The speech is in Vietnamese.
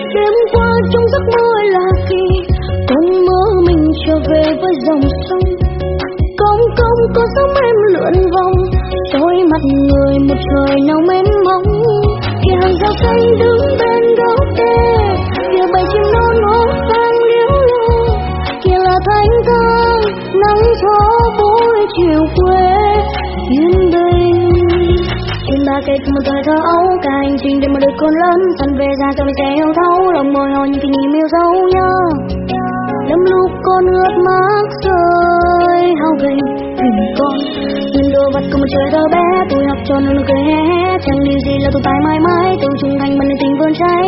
Đêm qua trong giấc mơ là kỳ, con mơ mình trở về với dòng sông. Công công có sóng em lượn vòng, trôi mặt người một trời nào mênh mông. Kìa hàng rào xanh đứng bên gốc đê, kìa bầy chim non hót vang liễu lo. Kìa là thanh thang nắng gió buổi chiều quê yên bình. Trên ba cây một thời thơ ấu, cả hành trình để mà được con lớn dần về già rồi mình sẽ yêu thấu lòng môi hôn những kỷ niệm yêu dấu nhớ. Lắm lúc con ướt mắt rơi hao gầy vì con nhìn đồ vật của một trời thơ bé. Tôi học trò nụ cười hé hé, chẳng điều gì là tồn tại mãi mãi. Tôi trung thành bằng niềm tình vươn trái